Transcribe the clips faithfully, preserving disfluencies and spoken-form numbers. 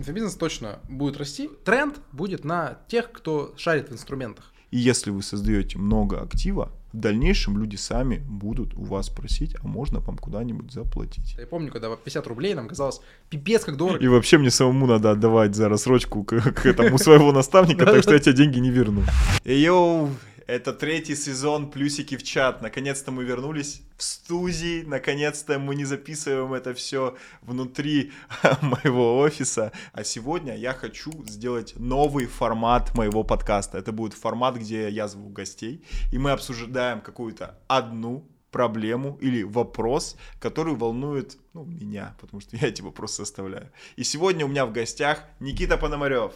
Инфобизнес точно будет расти. Тренд будет на тех, кто шарит в инструментах. И если вы создаете много актива, в дальнейшем люди сами будут у вас просить, а можно вам куда-нибудь заплатить. Я помню, когда пятьдесят рублей нам казалось пипец как дорого. И вообще мне самому надо отдавать за рассрочку к, к этому своего наставника, так что я тебе деньги не верну. Йоу, это третий сезон «Плюсики в чат». Наконец-то мы вернулись в студии. Наконец-то мы не записываем это все внутри моего офиса. А сегодня я хочу сделать новый формат моего подкаста. Это будет формат, где я зову гостей, и мы обсуждаем какую-то одну проблему или вопрос, который волнует ну, меня, потому что я эти вопросы составляю. И сегодня у меня в гостях Никита Пономарев.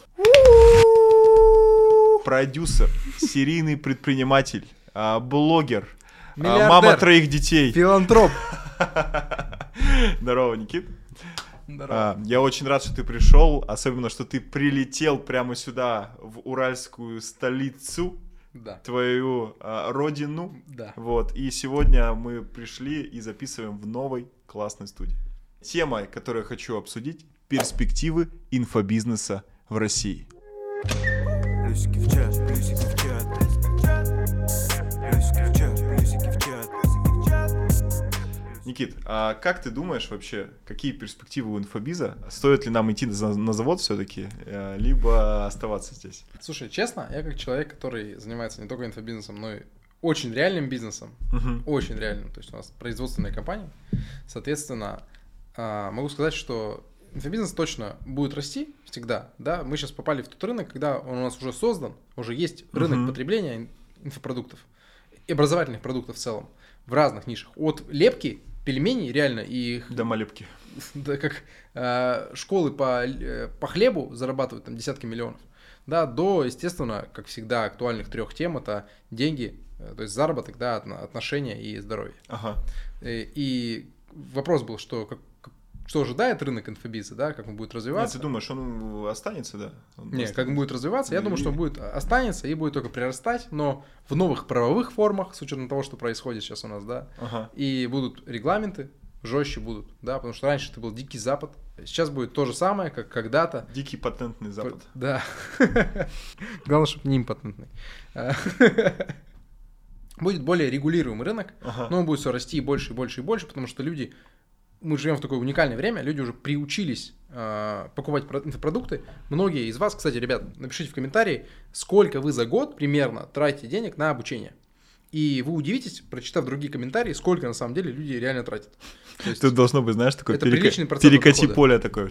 Продюсер, серийный предприниматель, блогер, миллиардер, мама троих детей. Филантроп. Здорово, Никит. Здорово. Я очень рад, что ты пришел, особенно, что ты прилетел прямо сюда, в уральскую столицу, да. твою а, родину. Да. Вот. И сегодня мы пришли и записываем в новой классной студии. Тема, которую я хочу обсудить, перспективы инфобизнеса в России. Плюсики в чат, плюсики в чат. Плюсики в чат, плюсики в чат. Никит, а как ты думаешь вообще, какие перспективы у инфобиза? Стоит ли нам идти на, на завод все-таки, либо оставаться здесь? Слушай, честно, я как человек, который занимается не только инфобизнесом, но и очень реальным бизнесом, uh-huh. очень реальным, то есть у нас производственная компания, соответственно, могу сказать, что инфобизнес точно будет расти всегда, да, мы сейчас попали в тот рынок, когда он у нас уже создан, уже есть рынок uh-huh. потребления инфопродуктов и образовательных продуктов в целом, в разных нишах, от лепки, пельменей реально и их... Домолепки. Да, как э, школы по, по хлебу зарабатывают там десятки миллионов, да, до, естественно, как всегда, актуальных трех тем, это деньги, то есть заработок, да, отношения и здоровье. Ага. И, и вопрос был, что как, что ожидает рынок инфобиза, да, как он будет развиваться. Нет, ты думаешь, он останется, да? Он Нет, останется. как он будет развиваться, я и... думаю, что он будет останется и будет только прирастать, но в новых правовых формах, с учетом того, что происходит сейчас у нас, да, ага. и будут регламенты, жестче будут, да, потому что раньше это был дикий запад, сейчас будет то же самое, как когда-то. Дикий патентный запад. Да. Главное, чтобы не импотентный. Будет более регулируемый рынок, ага. но он будет все расти и больше, и больше, и больше, потому что люди... Мы живем в такое уникальное время, люди уже приучились э, покупать инфопродукты. Многие из вас, кстати, ребят, напишите в комментарии, сколько вы за год примерно тратите денег на обучение. И вы удивитесь, прочитав другие комментарии, сколько на самом деле люди реально тратят. То есть, тут должно быть, знаешь, такое это перека... перекати поле такое.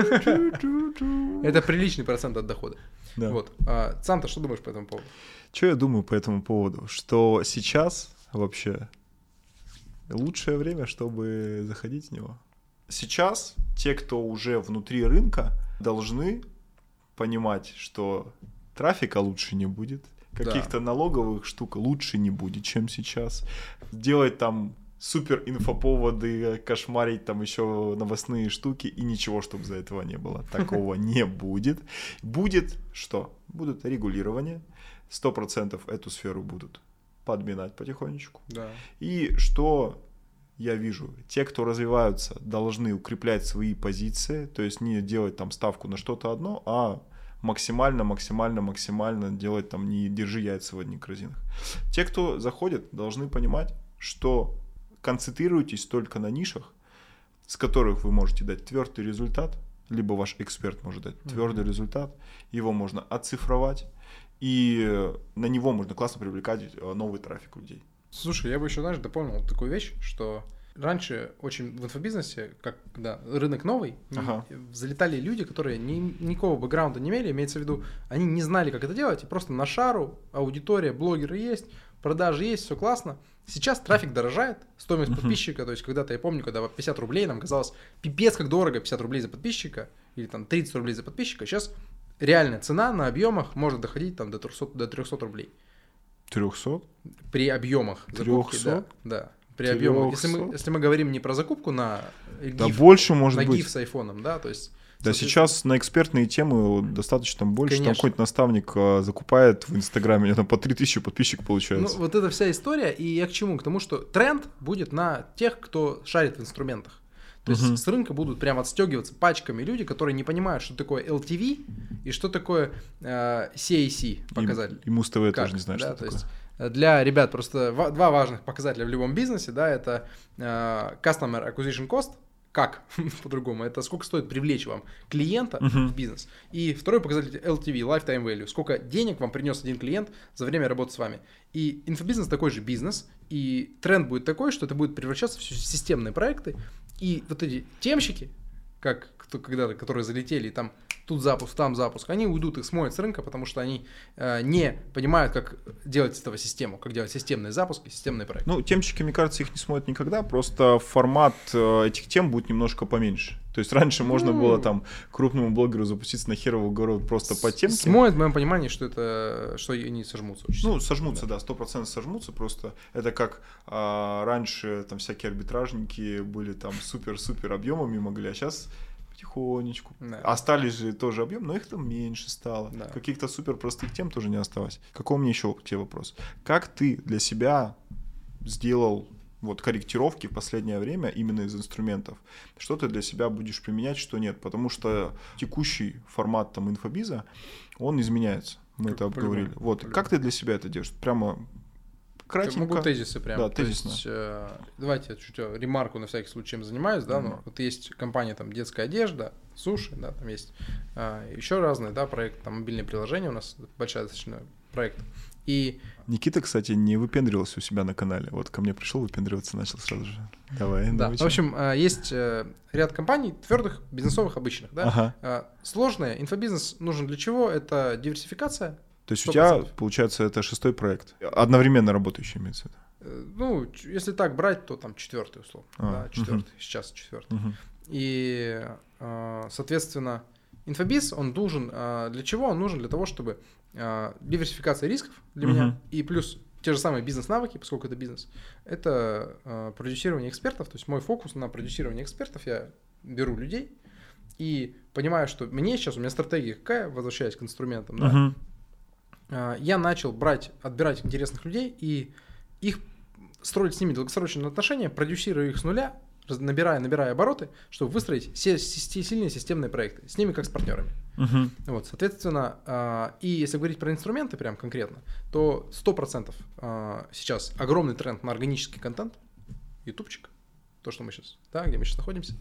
Это приличный процент от дохода. Да. Вот. А, сам-то что думаешь по этому поводу? Что я думаю по этому поводу? Что сейчас вообще... лучшее время, чтобы заходить в него. Сейчас те, кто уже внутри рынка, должны понимать, что трафика лучше не будет, каких-то да. налоговых штук лучше не будет, чем сейчас. Делать там супер инфоповоды, кошмарить там еще новостные штуки и ничего, чтобы за этого не было. Такого не будет. Будет что? Будут регулирования. сто процентов эту сферу будут подминать потихонечку. Да. И что я вижу, те, кто развиваются, должны укреплять свои позиции, то есть не делать там ставку на что-то одно, а максимально, максимально, максимально делать там, не держи яйца в одних корзинах. Те, кто заходит, должны понимать, что концентрируйтесь только на нишах, с которых вы можете дать твердый результат, либо ваш эксперт может дать твердый mm-hmm. результат, его можно оцифровать, и на него можно классно привлекать новый трафик людей. Слушай, я бы еще, знаешь, дополнил такую вещь, что раньше очень в инфобизнесе, как когда рынок новый, ага. залетали люди, которые ни, никакого бэкграунда не имели, имеется в виду, они не знали, как это делать, и просто на шару, аудитория, блогеры есть, продажи есть, все классно. Сейчас трафик дорожает, стоимость uh-huh. подписчика, то есть когда-то, я помню, когда пятьдесят рублей нам казалось пипец как дорого, пятьдесят рублей за подписчика, или там тридцать рублей за подписчика, сейчас реальная цена на объемах может доходить там до трехсот, до трехсот рублей. трехсот? При объемах закупки, да, да. При объемах. Если мы, если мы говорим не про закупку на гиф, да больше может на быть. гиф с айфоном, да, то есть. Да, сейчас на экспертные темы достаточно больше. Конечно. Там какой-то наставник а, закупает в Инстаграме, у него там по три тысячи подписчиков получается. Ну, вот это вся история, и я к чему? К тому, что тренд будет на тех, кто шарит в инструментах. То есть Мгм. с рынка будут прям отстегиваться пачками люди, которые не понимают, что такое эл ти ви и что такое э, си эй си показатель. И, и Муз-ТВ Как, тоже не знает, да, что то такое. есть э, для ребят просто ва- два важных показателя в любом бизнесе, да, это э, Customer Acquisition Cost, как по-другому, это сколько стоит привлечь вам клиента Мгм. в бизнес. И второй показатель эл ти ви, Lifetime Value, сколько денег вам принес один клиент за время работы с вами. И инфобизнес такой же бизнес, и тренд будет такой, что это будет превращаться в системные проекты, и вот эти темщики, как кто когда-то, которые залетели, и там тут запуск, там запуск, они уйдут, их смоют с рынка, потому что они э, не понимают, как делать из этого систему, как делать системные запуски, системные проекты. Ну, темщики, мне кажется, их не смоют никогда, просто формат э, этих тем будет немножко поменьше. То есть раньше можно Ну. было там крупному блогеру запуститься на херовую гору просто по темке. Смоет в моем понимании, что это, что они сожмутся очень Ну, сильно. сожмутся, да, сто процентов сожмутся, просто это как а, раньше там всякие арбитражники были там супер-супер объемами могли, а сейчас потихонечку. Да. Остались же тоже объем, но их там меньше стало. Да. Каких-то супер простых тем тоже не осталось. Какой у меня еще к тебе вопрос? Как ты для себя сделал вот корректировки в последнее время именно из инструментов? Что ты для себя будешь применять, что нет? Потому что текущий формат там инфобиза, он изменяется. Мы это обговорили. По-любому, Вот. по-любому. Как ты для себя это делаешь? Прямо кратенько. Могу тезисы прям. Да, То тезисно. есть, э, давайте я чуть ремарку на всякий случай, чем занимаюсь, да, Мгм. но вот есть компания там детская одежда, суши, да, там есть а, еще разные, да, проекты, там мобильные приложения у нас большая достаточно проект. И Никита, кстати, не выпендривался у себя на канале. Вот ко мне пришел, выпендриваться начал сразу же. Давай, да, научи. в общем, э, есть э, ряд компаний твердых, бизнесовых, обычных, да. Ага. Э, Сложное, инфобизнес нужен для чего? Это диверсификация. То есть у сто тебя, процентов. получается, это шестой проект. Одновременно работающий имеется в виду. Э, Ну, ч- если так брать, то там четвертый, условно. А, Да, четвертый, сейчас четвертый. Мгм. И, э, соответственно, инфобиз, он нужен э, для чего? Он нужен для того, чтобы э, диверсификация рисков для Мгм. меня, и плюс те же самые бизнес-навыки, поскольку это бизнес, это э, продюсирование экспертов, то есть мой фокус на продюсирование экспертов, я беру людей и понимаю, что мне сейчас, у меня стратегия какая, возвращаясь к инструментам, да, Мгм. э, я начал брать, отбирать интересных людей и их строить с ними долгосрочные отношения, продюсируя их с нуля, раз- набирая, набирая обороты, чтобы выстроить се- си- сильные системные проекты. С ними как с партнерами. Мгм. Вот, соответственно, а, и если говорить про инструменты прям конкретно, то сто процентов а, сейчас огромный тренд на органический контент, ютубчик, то, что мы сейчас, да, где мы сейчас находимся.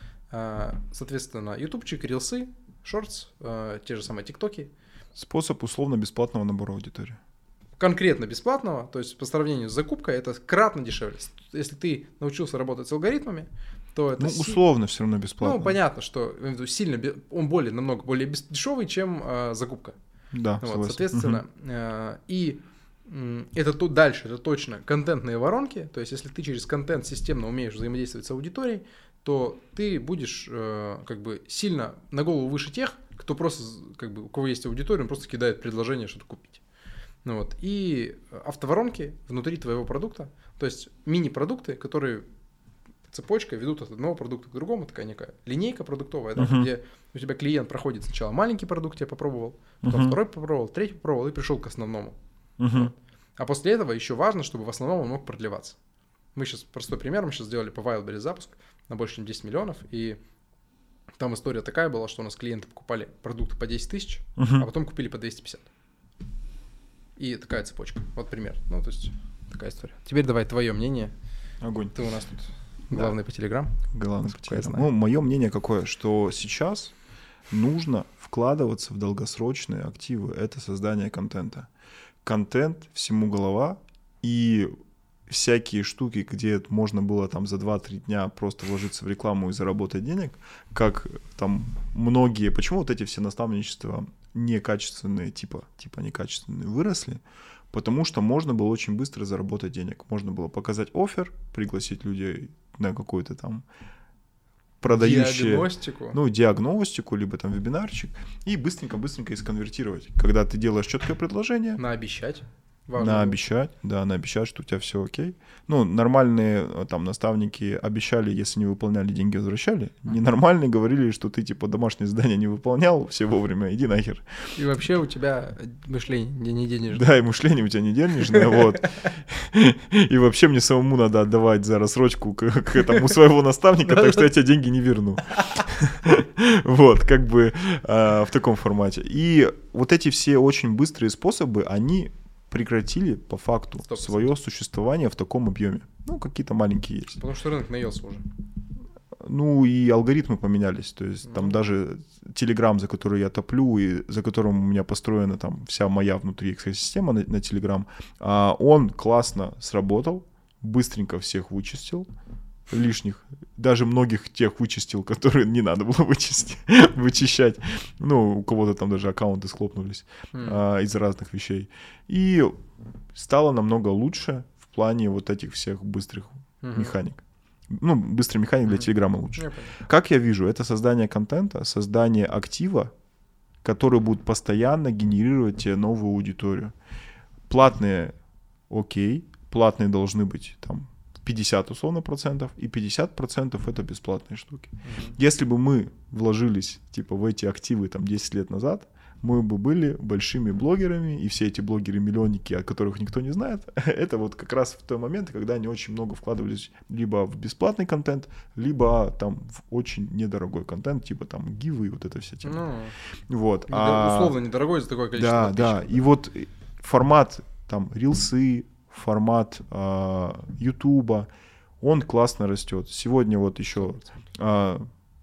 А, Соответственно, ютубчик, рилсы, шортс, а, те же самые тиктоки, Способ условно-бесплатного набора аудитории. конкретно бесплатного, то есть по сравнению с закупкой, это кратно дешевле. Если ты научился работать с алгоритмами, то это... Ну, си- условно все равно бесплатно. Ну, понятно, что я имею в виду, сильно, бе- он более, намного более бес- дешевый, чем а, закупка. Да, Вот, согласен. соответственно, э, и м, это тут дальше, это точно контентные воронки. То есть, если ты через контент системно умеешь взаимодействовать с аудиторией, то ты будешь э, как бы сильно на голову выше тех, кто просто, как бы, у кого есть аудитория, он просто кидает предложение что-то купить. Ну вот. И автоворонки внутри твоего продукта, то есть мини-продукты, которые цепочкой ведут от одного продукта к другому, такая некая линейка продуктовая, да, Мгм. где у тебя клиент проходит сначала маленький продукт, я попробовал, потом Мгм. второй попробовал, третий попробовал и пришел к основному. Мгм. А после этого еще важно, чтобы в основном он мог продлеваться. Мы сейчас, простой пример, мы сейчас сделали по Wildberries запуск на больше, чем десять миллионов, и там история такая была, что у нас клиенты покупали продукты по десять тысяч, Мгм. а потом купили по двести пятьдесят. И такая цепочка. Вот пример. Ну, то есть, такая история. Теперь давай твое мнение. Огонь. Ты у нас тут Да. главный по Телеграм. Главное Насколько я потерял. знаю. Ну, мое мнение какое, что сейчас нужно вкладываться в долгосрочные активы. Это создание контента. Контент всему голова, и всякие штуки, где можно было там за два-три дня просто вложиться в рекламу и заработать денег, как там многие, почему вот эти все наставничества некачественные, типа, типа некачественные, выросли? Потому что можно было очень быстро заработать денег. Можно было показать оффер, пригласить людей на какую-то там продающие... Диагностику. Ну, диагностику, либо там вебинарчик, и быстренько-быстренько их сконвертировать. Когда ты делаешь четкое предложение, Наобещать. Важно наобещать, да, наобещать, что у тебя все окей. Ну, нормальные там наставники обещали, если не выполняли, деньги возвращали. Ненормальные говорили, что ты типа домашнее задание не выполнял все вовремя, иди нахер. И вообще у тебя мышление не денежное. Да, и мышление у тебя не денежное, вот. И вообще мне самому надо отдавать за рассрочку к этому своего наставника, так что я тебе деньги не верну. Вот, как бы в таком формате. И вот эти все очень быстрые способы, они прекратили по факту сто процентов свое существование в таком объеме. Ну, какие-то маленькие есть. Потому что рынок наелся уже. Ну, и алгоритмы поменялись. То есть mm-hmm. там даже Telegram, за который я топлю, и за которым у меня построена там вся моя внутри экосистема на, на Telegram, а, он классно сработал, быстренько всех вычистил, лишних, даже многих тех вычистил, которые не надо было вычистить, вычищать. Ну, у кого-то там даже аккаунты схлопнулись mm. а, из-за разных вещей. И стало намного лучше в плане вот этих всех быстрых mm-hmm. механик. Ну, быстрый механик mm-hmm. для Телеграма лучше. Я как я вижу, это создание контента, создание актива, который будет постоянно генерировать тебе новую аудиторию. Платные, окей, платные должны быть там пятьдесят условно процентов, и пятьдесят процентов это бесплатные штуки. Mm-hmm. Если бы мы вложились типа в эти активы там десять лет назад, мы бы были большими блогерами, и все эти блогеры-миллионники, о которых никто не знает, это вот как раз в той момент, когда они очень много вкладывались либо в бесплатный контент, либо там в очень недорогой контент, типа там гивы и вот это вся тема. Ну, вот. А, условно недорогой за такое количество Да, да, и вот формат там рилсы, формат а, Ютуба, он классно растет. Сегодня вот еще а,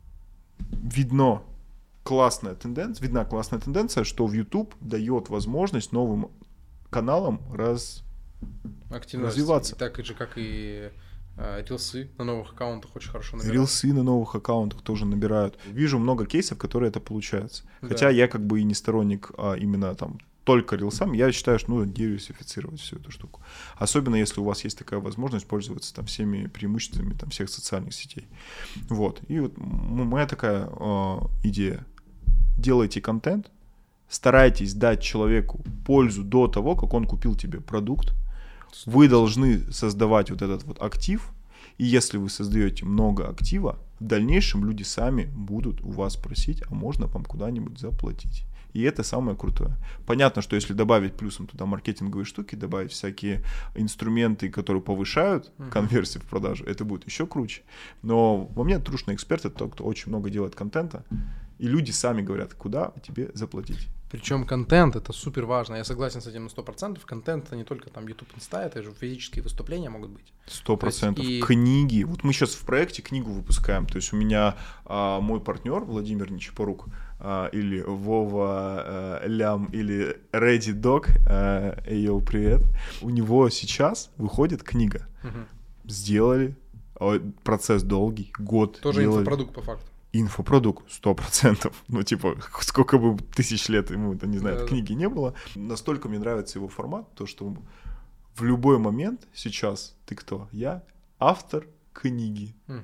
видно классная тенденция, видна классная тенденция, что в YouTube дает возможность новым каналам раз... развиваться. И так же, как и а, рилсы на новых аккаунтах очень хорошо набирают. Рилсы на новых аккаунтах тоже набирают. Вижу много кейсов, которые это получается. Да. Хотя я как бы и не сторонник а, именно там только рилсам, я считаю, что нужно диверсифицировать всю эту штуку. Особенно если у вас есть такая возможность пользоваться там всеми преимуществами там, всех социальных сетей. Вот. И вот моя такая э, идея. Делайте контент, старайтесь дать человеку пользу до того, как он купил тебе продукт. Вы должны создавать вот этот вот актив. И если вы создаете много актива, в дальнейшем люди сами будут у вас просить, а можно вам куда-нибудь заплатить. И это самое крутое. Понятно, что если добавить плюсом туда маркетинговые штуки, добавить всякие инструменты, которые повышают uh-huh. конверсию в продажу, это будет еще круче. Но во мне трушный эксперт — это тот, кто очень много делает контента, и люди сами говорят, куда тебе заплатить. Причем контент — это супер важно. Я согласен с этим на сто процентов. Контент — это не только там YouTube, Insta, это же физические выступления могут быть. Сто процентов. И... Книги. Вот мы сейчас в проекте книгу выпускаем. То есть у меня а, мой партнер Владимир Нечипорук, а, или Вова а, Лям, или Ready Dog, а, йоу, привет. У него сейчас выходит книга. Угу. Сделали. Процесс долгий, год. Тоже делали. Инфопродукт по факту. Инфопродукт, сто процентов. Ну, типа, сколько бы тысяч лет ему, это не знаю, да, книги не было. Настолько мне нравится его формат, то, что в любой момент сейчас ты кто? Я автор книги. Угу.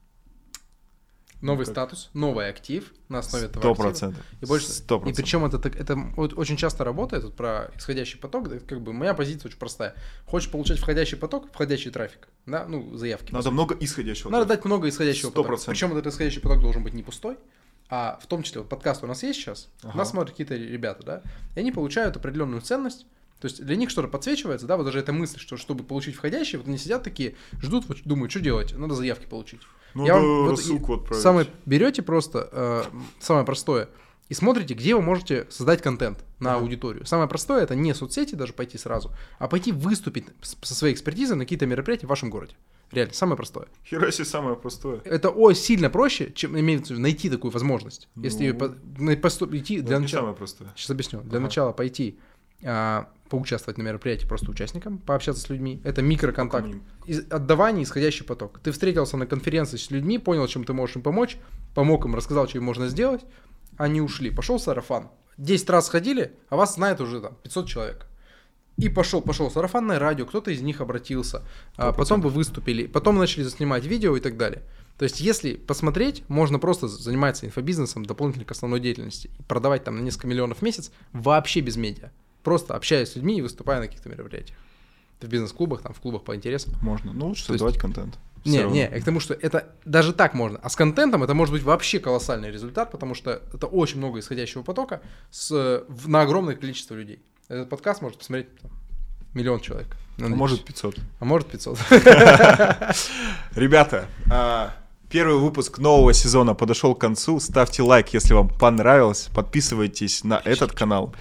Новый ну, статус, новый актив на основе этого сто процентов. актива. И больше. сто процентов. И причем это, это очень часто работает, вот про исходящий поток, это как бы моя позиция очень простая. Хочешь получать входящий поток, входящий трафик, да, ну, заявки. Надо много исходящего Надо трафика. Дать много исходящего сто процентов. потока. Причем этот исходящий поток должен быть не пустой, а в том числе, вот подкаст у нас есть сейчас, ага. нас смотрят какие-то ребята, да, и они получают определенную ценность. То есть для них что-то подсвечивается, да, вот даже эта мысль, что чтобы получить входящий, вот они сидят такие, ждут, вот, думают, что делать, надо заявки получить. Ну, я да, вам вот ссылку отправить. Самое берете просто, э, самое простое, и смотрите, где вы можете создать контент на uh-huh. аудиторию. Самое простое — это не соцсети даже пойти сразу, а пойти выступить со своей экспертизой на какие-то мероприятия в вашем городе. Реально, самое простое. Хераси, самое простое. Это о, сильно проще, чем имеется в виду найти такую возможность. Ну, если по, по, идти для ну, начала. Самое простое. Сейчас объясню. Для ага. начала пойти а, поучаствовать на мероприятии просто участникам, пообщаться с людьми. Это микроконтакт. Из, отдавание, исходящий поток. Ты встретился на конференции с людьми, понял, чем ты можешь им помочь, помог им, рассказал, что им можно сделать. Они ушли. Пошел сарафан. десять раз ходили, а вас знает уже там пятьсот человек. И пошел, пошел сарафанное радио, кто-то из них обратился, а потом вы выступили, потом начали снимать видео и так далее. То есть, если посмотреть, можно просто заниматься инфобизнесом дополнительно к основной деятельности и продавать там на несколько миллионов в месяц вообще без медиа. просто общаясь с людьми и выступая на каких-то мероприятиях. В бизнес-клубах, там, в клубах по интересам. Можно. Ну, лучше создавать есть... контент. Не, не, к тому, что это даже так можно. А с контентом это может быть вообще колоссальный результат, потому что это очень много исходящего потока с, в, на огромное количество людей. Этот подкаст может посмотреть там, миллион человек. А может пятьсот. А может пятьсот. Ребята, первый выпуск нового сезона подошел к концу. Ставьте лайк, если вам понравилось. Подписывайтесь на этот канал.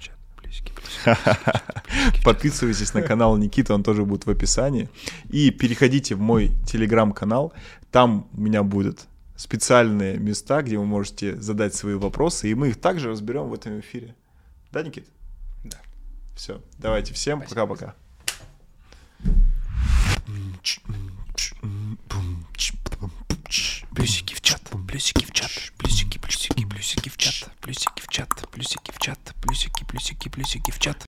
Подписывайтесь на канал Никиты, он тоже будет в описании. И переходите в мой телеграм-канал. Там у меня будут специальные места, где вы можете задать свои вопросы, и мы их также разберем в этом эфире. Да, Никит? Да. Все, давайте всем пока-пока.